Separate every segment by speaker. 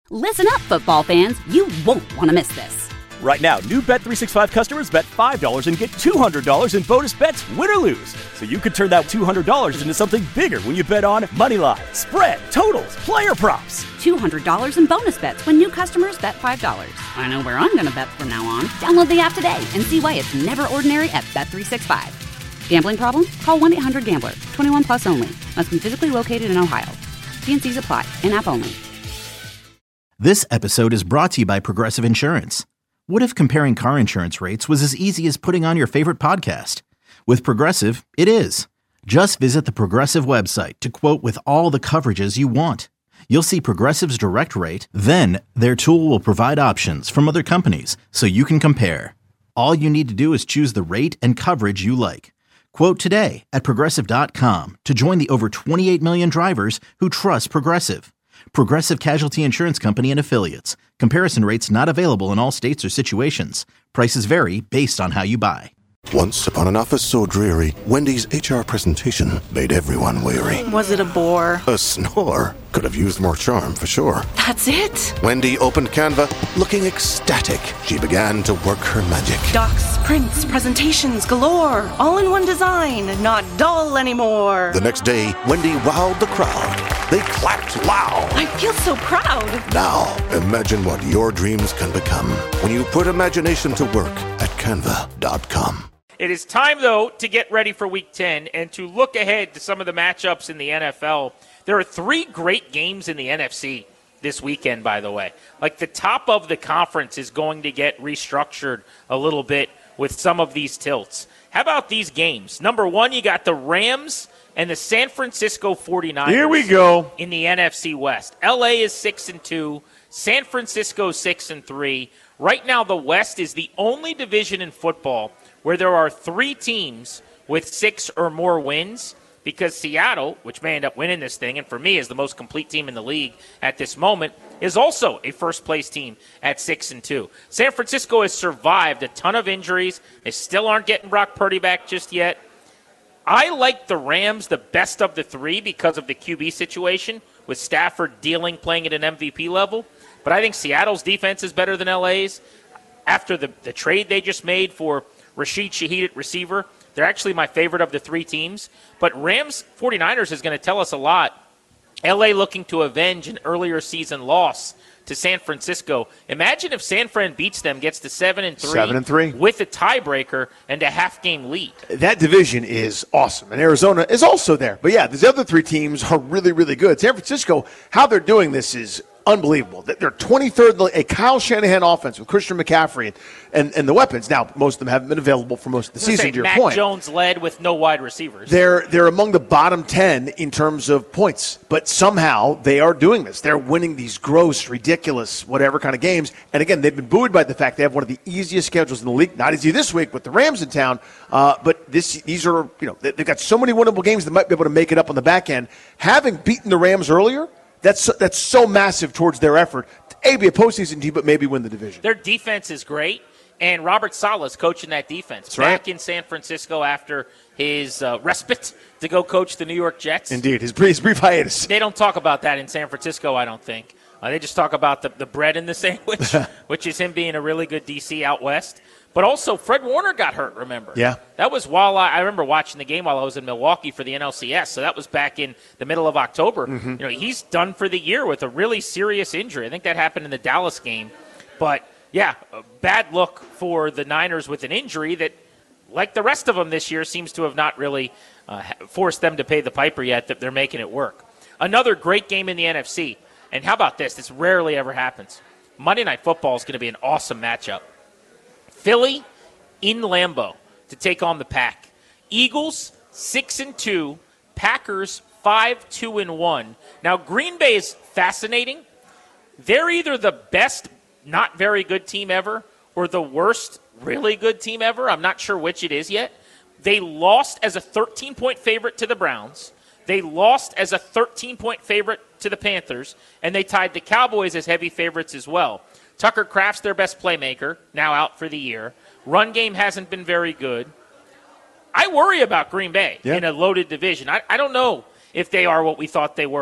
Speaker 1: Listen up, football fans. You won't want to miss this.
Speaker 2: Right now, new Bet365 customers bet $5 and get $200 in bonus bets, win or lose. So you could turn that $200 into something bigger when you bet on moneyline, spread, totals, player props.
Speaker 1: $200 in bonus bets when new customers bet $5. I know where I'm going to bet from now on. Download the app today and see why it's never ordinary at Bet365. Gambling problem? Call 1-800-GAMBLER. 21 plus only. Must be physically located in Ohio. T&Cs apply. In-app only.
Speaker 3: This episode is brought to you by Progressive Insurance. What if comparing car insurance rates was as easy as putting on your favorite podcast? With Progressive, it is. Just visit the Progressive website to quote with all the coverages you want. You'll see Progressive's direct rate, then their tool will provide options from other companies so you can compare. All you need to do is choose the rate and coverage you like. Quote today at Progressive.com to join the over 28 million drivers who trust Progressive. Progressive Casualty Insurance Company and Affiliates. Comparison rates not available in all states or situations. Prices vary based on how you buy.
Speaker 4: Once upon an office so dreary, Wendy's HR presentation made everyone weary.
Speaker 5: Was it a bore?
Speaker 4: A snore. Could have used more charm for sure.
Speaker 5: That's it?
Speaker 4: Wendy opened Canva, looking ecstatic. She began to work her magic.
Speaker 5: Docs, prints, presentations galore. All in one design, not dull anymore.
Speaker 4: The next day, Wendy wowed the crowd. They clapped loud.
Speaker 5: I feel so proud.
Speaker 4: Now, imagine what your dreams can become when you put imagination to work at Canva.com.
Speaker 6: It is time, though, to get ready for Week 10 and to look ahead to some of the matchups in the NFL. There are 3 great games in the NFC this weekend, by the way. Like, the top of the conference is going to get restructured a little bit with some of these tilts. How about these games? Number 1, you got the Rams and the San Francisco 49ers.
Speaker 7: Here we go.
Speaker 6: In the NFC West. LA is 6-2. San Francisco 6-3. Right now, the West is the only division in football where there are 3 teams with 6 or more wins, because Seattle, which may end up winning this thing, and for me is the most complete team in the league at this moment, is also a first-place team at 6-2. San Francisco has survived a ton of injuries. They still aren't getting Brock Purdy back just yet. I like the Rams the best of the 3 because of the QB situation, with Stafford playing at an MVP level. But I think Seattle's defense is better than LA's. After the trade they just made for Rashid Shaheed at receiver, they're actually my favorite of the 3 teams. But Rams 49ers is going to tell us a lot. LA looking to avenge an earlier season loss to San Francisco. Imagine if San Fran beats them, gets to 7-3 with a tiebreaker and a half-game lead.
Speaker 7: That division is awesome, and Arizona is also there. But, yeah, these other 3 teams are really, really good. San Francisco, how they're doing this is unbelievable. They're 23rd, a Kyle Shanahan offense with Christian McCaffrey and the weapons. Now, most of them haven't been available for most of the season, to your
Speaker 6: Mac
Speaker 7: point.
Speaker 6: Jones led with no wide receivers.
Speaker 7: They're among the bottom 10 in terms of points, but somehow they are doing this. They're winning these gross, ridiculous, whatever kind of games. And again, they've been buoyed by the fact they have one of the easiest schedules in the league. Not easy this week with the Rams in town, but these are, they've got so many winnable games that might be able to make it up on the back end. Having beaten the Rams earlier, that's so massive towards their effort to be a postseason team, but maybe win the division.
Speaker 6: Their defense is great, and Robert Saleh's coaching that defense.
Speaker 7: That's
Speaker 6: back
Speaker 7: right.
Speaker 6: in San Francisco after his respite to go coach the New York Jets.
Speaker 7: Indeed, his brief hiatus.
Speaker 6: They don't talk about that in San Francisco, I don't think. They just talk about the bread in the sandwich, which is him being a really good DC out west. But also, Fred Warner got hurt, remember?
Speaker 7: Yeah.
Speaker 6: That was while I remember watching the game while I was in Milwaukee for the NLCS, so that was back in the middle of October.
Speaker 7: Mm-hmm.
Speaker 6: He's done for the year with a really serious injury. I think that happened in the Dallas game. But, yeah, a bad look for the Niners with an injury that, like the rest of them this year, seems to have not really forced them to pay the piper yet, that they're making it work. Another great game in the NFC. And how about this? This rarely ever happens. Monday Night Football is going to be an awesome matchup. Philly in Lambeau to take on the Pack. Eagles 6-2, Packers 5-2-1. Now, Green Bay is fascinating. They're either the best not very good team ever or the worst really good team ever. I'm not sure which it is yet. They lost as a 13-point favorite to the Browns. They lost as a 13-point favorite to the Panthers, and they tied the Cowboys as heavy favorites as well. Tucker Kraft's their best playmaker, now out for the year. Run game hasn't been very good. I worry about Green Bay in a loaded division. I don't know if they are what we thought they were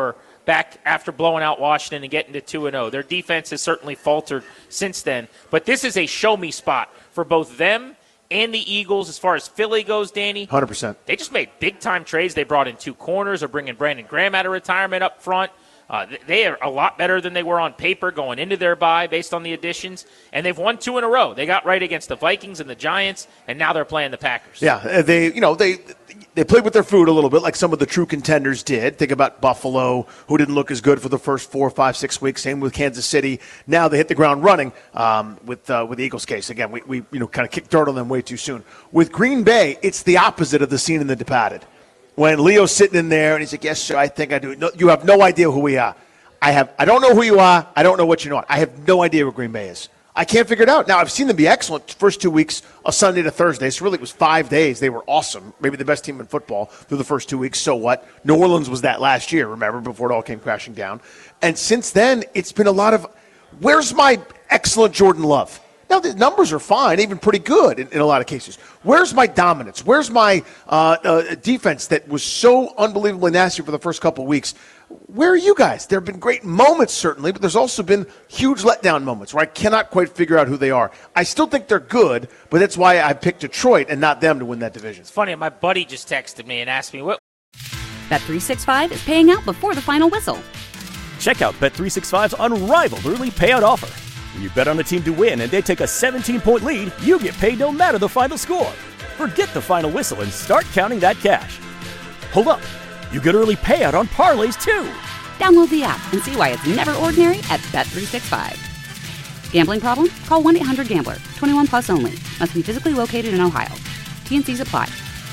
Speaker 6: back after blowing out Washington and getting to 2-0. Their defense has certainly faltered since then. But this is a show-me spot for both them and the Eagles as far as Philly goes, Danny.
Speaker 7: 100%.
Speaker 6: They just made big-time trades. They brought in 2 corners. They're bringing Brandon Graham out of retirement up front. They are a lot better than they were on paper going into their bye based on the additions, and they've won 2 in a row. They got right against the Vikings and the Giants, and now they're playing the Packers.
Speaker 7: Yeah, they played with their food a little bit like some of the true contenders did. Think about Buffalo, who didn't look as good for the first 4, 5, 6 weeks. Same with Kansas City. Now they hit the ground running with the Eagles' case. Again, we kind of kicked dirt on them way too soon. With Green Bay, it's the opposite of the scene in The Departed. When Leo's sitting in there and he's like, yes, sir, I think I do. No, you have no idea who we are. I don't know who you are. I don't know what you're not. I have no idea what Green Bay is. I can't figure it out. Now, I've seen them be excellent first 2 weeks, a Sunday to Thursday. So really it was 5 days. They were awesome. Maybe the best team in football through the first 2 weeks. So what? New Orleans was that last year, remember, before it all came crashing down. And since then, it's been a lot of, where's my excellent Jordan Love? Now, the numbers are fine, even pretty good in a lot of cases. Where's my dominance? Where's my defense that was so unbelievably nasty for the first couple of weeks? Where are you guys? There have been great moments, certainly, but there's also been huge letdown moments where I cannot quite figure out who they are. I still think they're good, but that's why I picked Detroit and not them to win that division.
Speaker 6: It's funny, my buddy just texted me and asked me what.
Speaker 1: Bet365 is paying out before the final whistle.
Speaker 2: Check out Bet365's unrivaled early payout offer. When you bet on a team to win and they take a 17-point lead, you get paid no matter the final score. Forget the final whistle and start counting that cash. Hold up. You get early payout on parlays, too.
Speaker 1: Download the app and see why it's never ordinary at Bet365. Gambling problem? Call 1-800-GAMBLER. 21 plus only. Must be physically located in Ohio. T&Cs apply.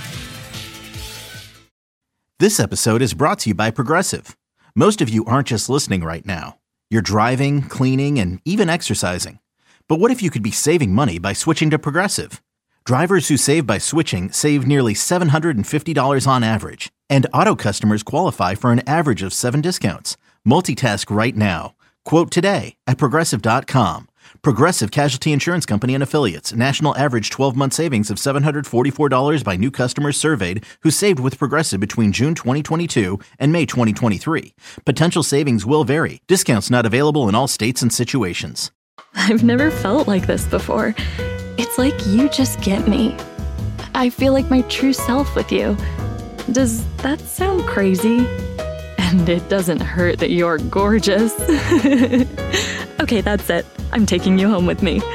Speaker 3: This episode is brought to you by Progressive. Most of you aren't just listening right now. You're driving, cleaning, and even exercising. But what if you could be saving money by switching to Progressive? Drivers who save by switching save nearly $750 on average. And auto customers qualify for an average of 7 discounts. Multitask right now. Quote today at Progressive.com. Progressive Casualty Insurance Company and Affiliates. National average 12-month savings of $744 by new customers surveyed who saved with Progressive between June 2022 and May 2023. Potential savings will vary. Discounts not available in all states and situations.
Speaker 8: I've never felt like this before. It's like you just get me. I feel like my true self with you. Does that sound crazy? And it doesn't hurt that you're gorgeous. Okay, that's it. I'm taking you home with me.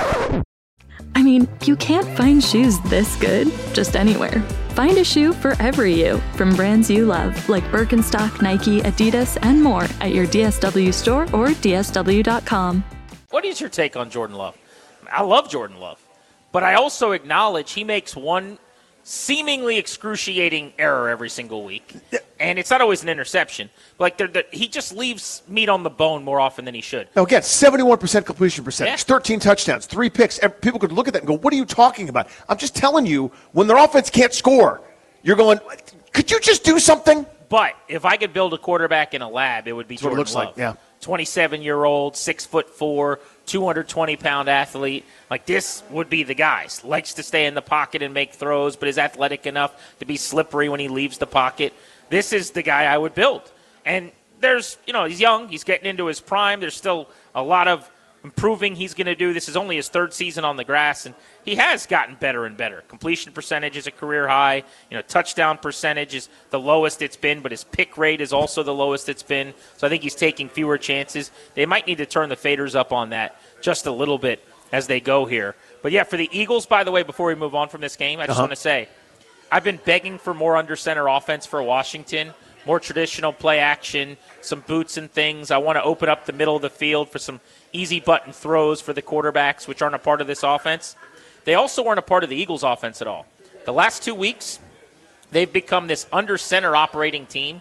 Speaker 8: I mean, you can't find shoes this good just anywhere. Find a shoe for every you, from brands you love, like Birkenstock, Nike, Adidas, and more at your DSW store or DSW.com.
Speaker 6: What is your take on Jordan Love? I love Jordan Love, but I also acknowledge he makes one seemingly excruciating error every single week, and it's not always an interception. Like he just leaves meat on the bone more often than he should.
Speaker 7: Now, again, 71% completion percentage,
Speaker 6: Yeah.
Speaker 7: 13 touchdowns, 3 picks. People could look at that and go, what are you talking about? I'm just telling you, when their offense can't score, you're going, could you just do something?
Speaker 6: But if I could build a quarterback in a lab, it would be
Speaker 7: That's what it
Speaker 6: Jordan
Speaker 7: looks
Speaker 6: Love.
Speaker 7: like, yeah.
Speaker 6: 27-year-old, 6'4", 220-pound athlete. Like, this would be the guy. Likes to stay in the pocket and make throws, but is athletic enough to be slippery when he leaves the pocket. This is the guy I would build. And there's, he's young. He's getting into his prime. There's still a lot of improving he's going to do. This is only his 3rd season on the grass, and he has gotten better and better. Completion percentage is a career high. Touchdown percentage is the lowest it's been, but his pick rate is also the lowest it's been. So I think he's taking fewer chances. They might need to turn the faders up on that just a little bit as they go here. But, yeah, for the Eagles, by the way, before we move on from this game, I just want to say I've been begging for more under-center offense for Washington, more traditional play action, some boots and things. I want to open up the middle of the field for some easy button throws for the quarterbacks, which aren't a part of this offense. They also weren't a part of the Eagles' offense at all. The last 2 weeks, they've become this under-center operating team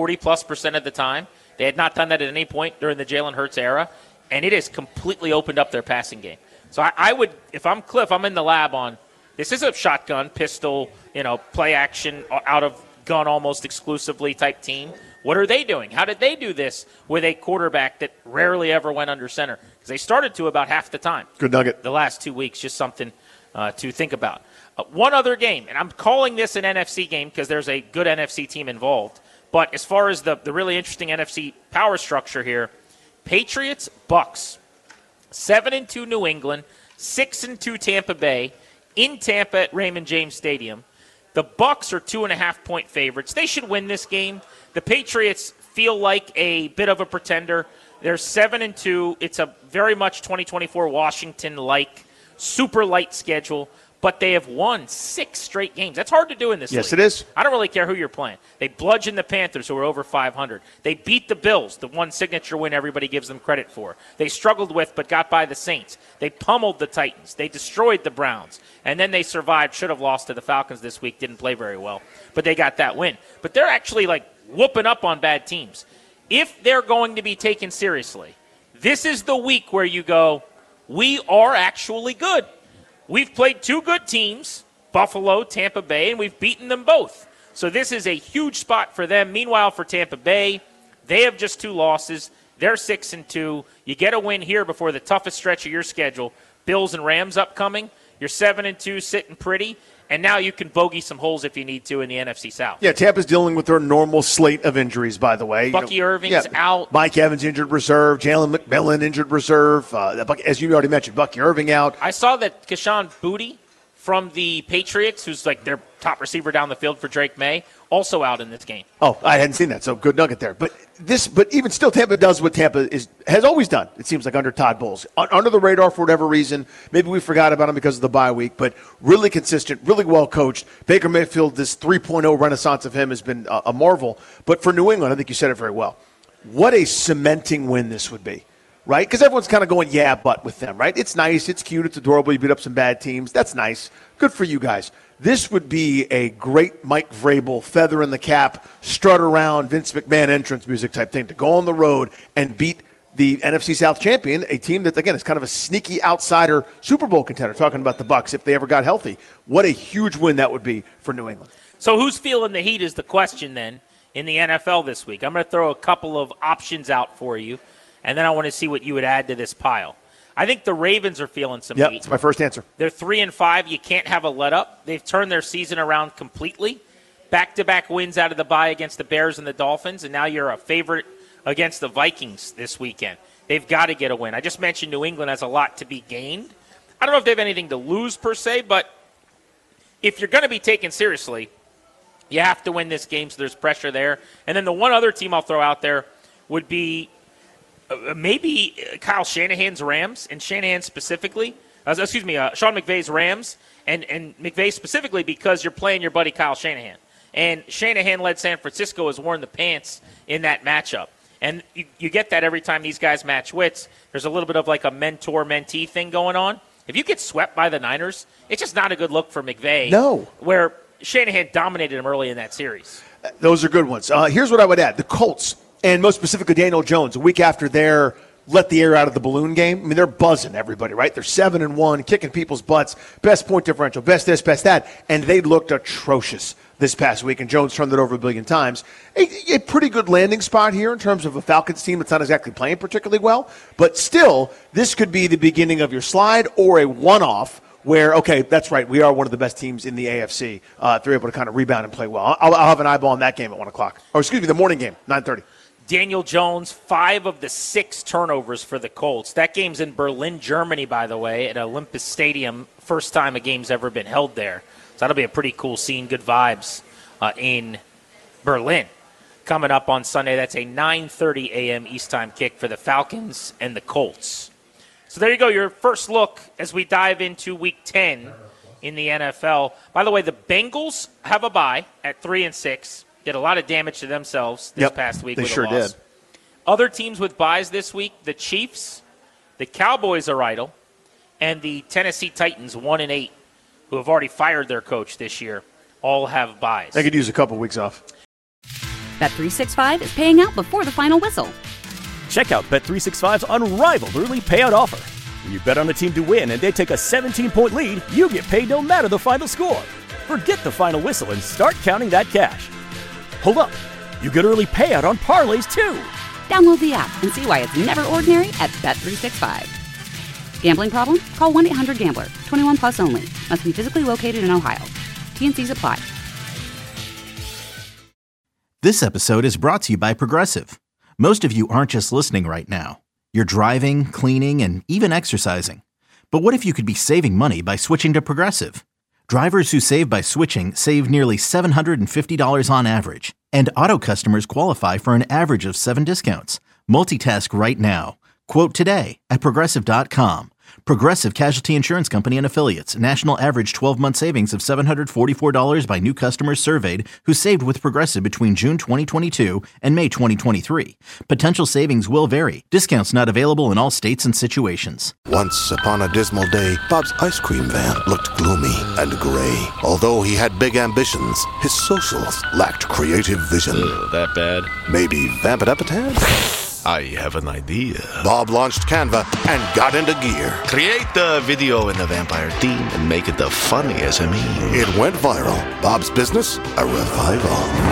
Speaker 6: 40+% of the time. They had not done that at any point during the Jalen Hurts era, and it has completely opened up their passing game. So I would, if I'm Cliff, I'm in the lab on, this is a shotgun, pistol, play action, out of gun almost exclusively type team. What are they doing? How did they do this with a quarterback that rarely ever went under center? Because they started to about half the time.
Speaker 7: Good nugget.
Speaker 6: The last 2 weeks, just something to think about. One other game, and I'm calling this an NFC game because there's a good NFC team involved, But as far as the really interesting NFC power structure here, Patriots, Bucks, 7-2 New England, 6-2 Tampa Bay, in Tampa at Raymond James Stadium. The Bucks are 2.5-point favorites. They should win this game. The Patriots feel like a bit of a pretender. They're 7-2. It's a very much 2024 Washington-like, super light schedule, but they have won 6 straight games. That's hard to do in this league.
Speaker 7: Yes, it is.
Speaker 6: I don't really care who you're playing. They bludgeoned the Panthers, who are over 500. They beat the Bills, the one signature win everybody gives them credit for. They struggled with but got by the Saints. They pummeled the Titans. They destroyed the Browns. And then they survived, should have lost to the Falcons this week, didn't play very well. But they got that win. But they're actually like whooping up on bad teams. If they're going to be taken seriously, this is the week where you go, we are actually good. We've played 2 good teams, Buffalo, Tampa Bay, and we've beaten them both. So this is a huge spot for them. Meanwhile, for Tampa Bay, they have just 2 losses. They're 6-2. You get a win here before the toughest stretch of your schedule. Bills and Rams upcoming. You're 7-2, sitting pretty. And now you can bogey some holes if you need to in the NFC South.
Speaker 7: Yeah, Tampa's dealing with their normal slate of injuries, by the way.
Speaker 6: Bucky Irving's out.
Speaker 7: Mike Evans injured reserve. Jalen McMillan injured reserve. As you already mentioned, Bucky Irving out.
Speaker 6: I saw that Kayshon Boutte from the Patriots, who's like their top receiver down the field for Drake May, also out in this game.
Speaker 7: Oh, I hadn't seen that, so good nugget there. But even still, Tampa does what Tampa has always done, it seems like, under Todd Bowles. Under the radar for whatever reason. Maybe we forgot about him because of the bye week, but really consistent, really well coached. Baker Mayfield, this 3.0 renaissance of him has been a marvel. But for New England, I think you said it very well. What a cementing win this would be. Right? Because everyone's kind of going, yeah, but with them, right? It's nice, it's cute, it's adorable. You beat up some bad teams. That's nice. Good for you guys. This would be a great Mike Vrabel, feather in the cap, strut around, Vince McMahon entrance music type thing to go on the road and beat the NFC South champion, a team that, again, is kind of a sneaky outsider Super Bowl contender, talking about the Bucs if they ever got healthy. What a huge win that would be for New England.
Speaker 6: So who's feeling the heat is the question then in the NFL this week. I'm going to throw a couple of options out for you. And then I want to see what you would add to this pile. I think the Ravens are feeling some heat.
Speaker 7: That's my first answer.
Speaker 6: They're 3-5. You can't have a let-up. They've turned their season around completely. Back-to-back wins out of the bye against the Bears and the Dolphins, and now you're a favorite against the Vikings this weekend. They've got to get a win. I just mentioned New England has a lot to be gained. I don't know if they have anything to lose per se, but if you're going to be taken seriously, you have to win this game, so there's pressure there. And then the one other team I'll throw out there would be maybe Kyle Shanahan's Rams, and Shanahan specifically. Sean McVay's Rams, and McVay specifically because you're playing your buddy Kyle Shanahan. And Shanahan-led San Francisco has worn the pants in that matchup. And you get that every time these guys match wits. There's a little bit of like a mentor-mentee thing going on. If you get swept by the Niners, it's just not a good look for McVay.
Speaker 7: No.
Speaker 6: Where Shanahan dominated him early in that series.
Speaker 7: Those are good ones. Here's what I would add. The Colts, and most specifically Daniel Jones, a week after their let the air out of the balloon game. I mean, they're buzzing everybody, right? They're 7-1, kicking people's butts, best point differential, best this, best that, and they looked atrocious this past week, and Jones turned it over a billion times. A pretty good landing spot here in terms of a Falcons team that's not exactly playing particularly well, but still, this could be the beginning of your slide or a one-off where, okay, that's right, we are one of the best teams in the AFC if they're able to kind of rebound and play well. I'll have an eyeball on that game at 1 o'clock. Or excuse me, the morning game, 9:30.
Speaker 6: Daniel Jones, 5 of the 6 turnovers for the Colts. That game's in Berlin, Germany, by the way, at Olympus Stadium. First time a game's ever been held there. So that'll be a pretty cool scene, good vibes in Berlin. Coming up on Sunday, that's a 9:30 a.m. East Time kick for the Falcons and the Colts. So there you go, your first look as we dive into Week 10 in the NFL. By the way, the Bengals have a bye at 3-6. Did a lot of damage to themselves this past week with a loss. They sure did. Other teams with byes this week, the Chiefs, the Cowboys are idle, and the Tennessee Titans, 1-8, who have already fired their coach this year, all have byes.
Speaker 7: They could use a couple weeks off.
Speaker 1: Bet365 is paying out before the final whistle.
Speaker 2: Check out Bet365's unrivaled early payout offer. When you bet on a team to win and they take a 17-point lead, you get paid no matter the final score. Forget the final whistle and start counting that cash. Hold up. You get early payout on parlays, too.
Speaker 1: Download the app and see why it's never ordinary at Bet365. Gambling problem? Call 1-800-GAMBLER. 21 plus only. Must be physically located in Ohio. T&Cs apply.
Speaker 3: This episode is brought to you by Progressive. Most of you aren't just listening right now. You're driving, cleaning, and even exercising. But what if you could be saving money by switching to Progressive? Drivers who save by switching save nearly $750 on average. And auto customers qualify for an average of 7 discounts. Multitask right now. Quote today at Progressive.com. Progressive Casualty Insurance Company and Affiliates. National average 12-month savings of $744 by new customers surveyed who saved with Progressive between June 2022 and May 2023. Potential savings will vary. Discounts not available in all states and situations.
Speaker 4: Once upon a dismal day, Bob's ice cream van looked gloomy and gray. Although he had big ambitions, his socials lacked creative vision.
Speaker 9: That bad?
Speaker 4: Maybe vamp it up a tad?
Speaker 9: I have an idea.
Speaker 4: Bob launched Canva and got into gear.
Speaker 9: Create the video in the vampire theme and make it the funniest SME.
Speaker 4: It went viral. Bob's business, a revival.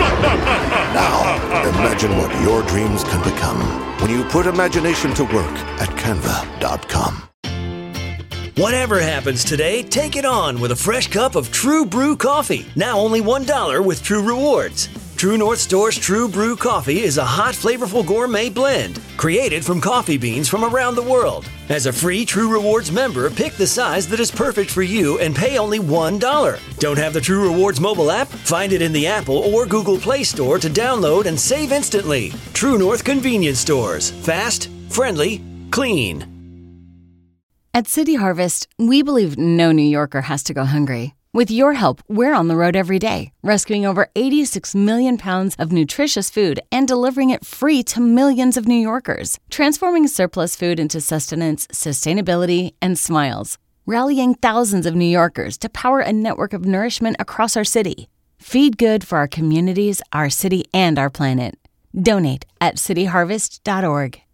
Speaker 4: Now, imagine what your dreams can become when you put imagination to work at Canva.com.
Speaker 10: Whatever happens today, take it on with a fresh cup of True Brew coffee. Now only $1 with True Rewards. True North Store's True Brew coffee is a hot, flavorful gourmet blend created from coffee beans from around the world. As a free True Rewards member, pick the size that is perfect for you and pay only $1. Don't have the True Rewards mobile app? Find it in the Apple or Google Play Store to download and save instantly. True North Convenience Stores. Fast, friendly, clean.
Speaker 11: At City Harvest, we believe no New Yorker has to go hungry. With your help, we're on the road every day, rescuing over 86 million pounds of nutritious food and delivering it free to millions of New Yorkers, transforming surplus food into sustenance, sustainability, and smiles, rallying thousands of New Yorkers to power a network of nourishment across our city. Feed good for our communities, our city, and our planet. Donate at cityharvest.org.